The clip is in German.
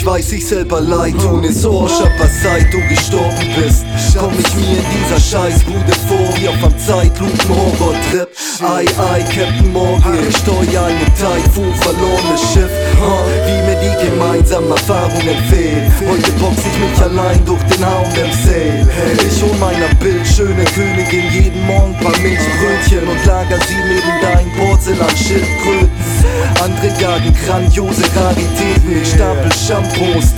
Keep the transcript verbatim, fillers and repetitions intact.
ich weiß, ich selber leid tun ist Arsch, aber seit du gestorben bist, komm ich mir in dieser Scheißbude vor wie auf einem Zeitlupen-Horror-Trip. Ei, ei, Captain Morgan, ich steuer eine Typhoon, verlorenes Schiff, huh, wie mir die gemeinsamen Erfahrungen fehlen. Heute box ich mich allein durch den H und M Sale. Ich hol meiner bildschöne Königin jeden Morgen paar Milchbrötchen und lager sie neben deinen Porzellan-Schildkröten. Andere jagen grandiose Raritäten, ich stapel Shampoos,